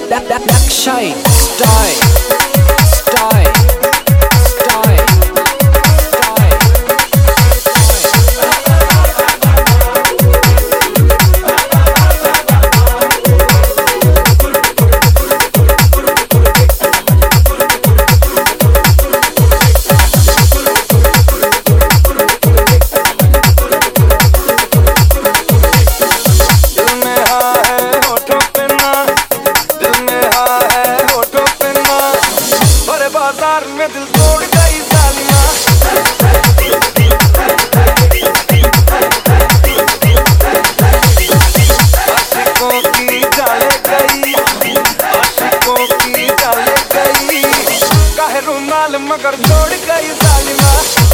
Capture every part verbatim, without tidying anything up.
Shine, style, style, style, style. बाजार में दिल तोड़ गई जालिमा, आशिकों की जाले गई, आशिकों की जाले गई, काहे रुमाल मगर तोड़ गई जालिमा।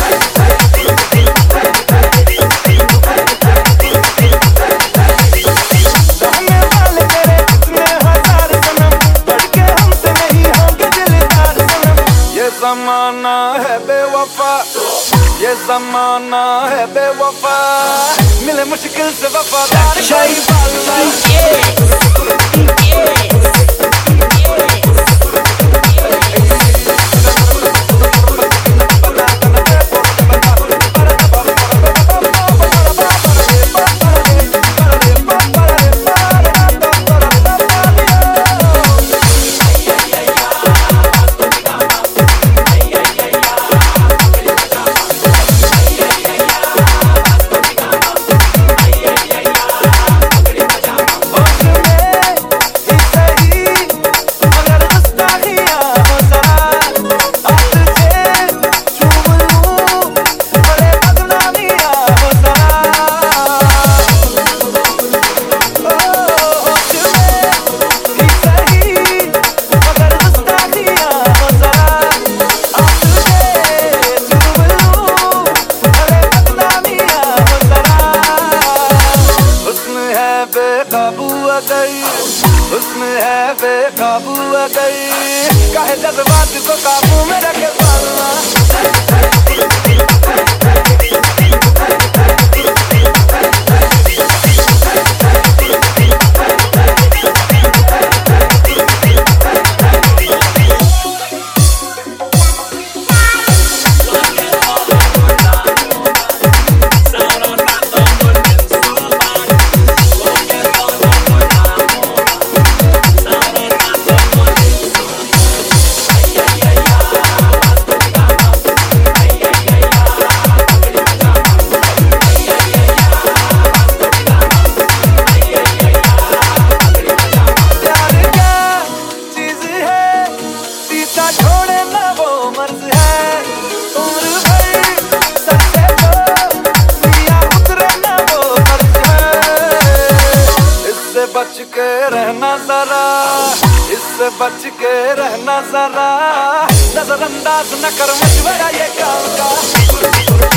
ज़माना है बेवफा, ये ज़माना है बेवफा, मिले मुश्किल से वफादार कोई बाला। बेकाबू अगर हुस्न है बेकाबू अगर, काहे जज्बात को काबू में रखे पालना। छोड़े ना वो मर्ज है, उम्र भर सबसे तो पिया उतरे ना वो मर्ज है। इससे बच के रहना जरा, इससे बच के रहना जरा, नजरअंदाज न कर मशवरा ये काम का।